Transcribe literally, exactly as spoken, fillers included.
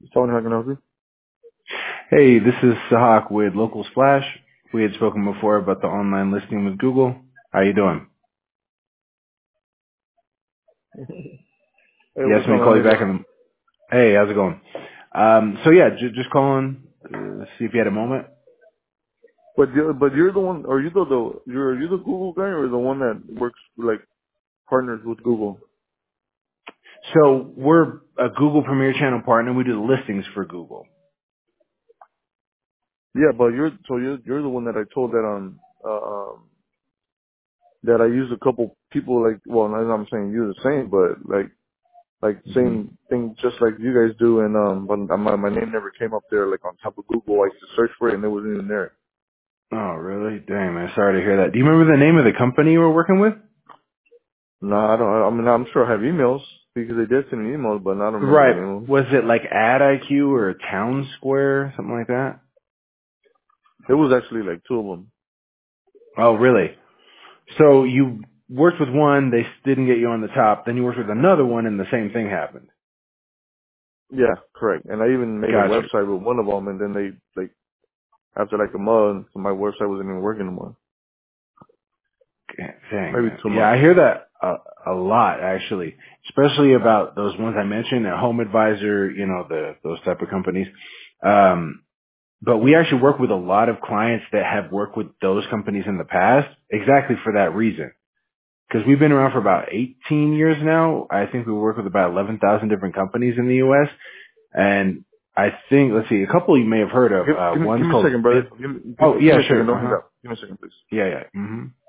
Phone, how can I help you? Hey, this is Sahak with Local Splash. We had spoken before about the online listing with Google. How you doing? Hey, You what's asked up, me to man? call How you you back doing? in the... Hey, how's it going? Um, so yeah, j- just calling, uh, see if you had a moment. But you're, but you're the one, are you the, the you're are you the Google guy or the one that works like partners with Google? So we're a Google Premier Channel partner. We do the listings for Google. Yeah, but you're so you're you're the one that I told that um uh, um that I use a couple people like well not I'm saying you're the same but like like hmm same thing just like you guys do and um but my my name never came up there like on top of Google. I used to search for it and it wasn't even there. Oh, really? Dang, man. Sorry to hear that. Do you remember the name of the company you were working with? No, I don't. I mean, I'm sure I have emails because they did send me emails, but I don't remember the Right. name of them. Was it like Ad I Q or Town Square, something like that? It was actually like two of them. Oh, really? So you worked with one, they didn't get you on the top. Then you worked with another one, and the same thing happened. Yeah, correct. And I even made a Gotcha. website with one of them, and then they like after like a month, my website wasn't even working anymore. Dang, Maybe man. two Yeah, months. I hear that a, a lot actually, especially about those ones I mentioned, at Home Advisor, you know, the those type of companies. Um, but we actually work with a lot of clients that have worked with those companies in the past, exactly for that reason. Because we've been around for about eighteen years now. I think we work with about eleven thousand different companies in the U S. And I think, let's see, a couple you may have heard of. Give, Uh, give me one's give me a called second, brother. Bit. Give me give Oh, me, give yeah, me a second. sure. Don't Uh hang huh. up. Give me a second, please. Yeah, yeah. hmm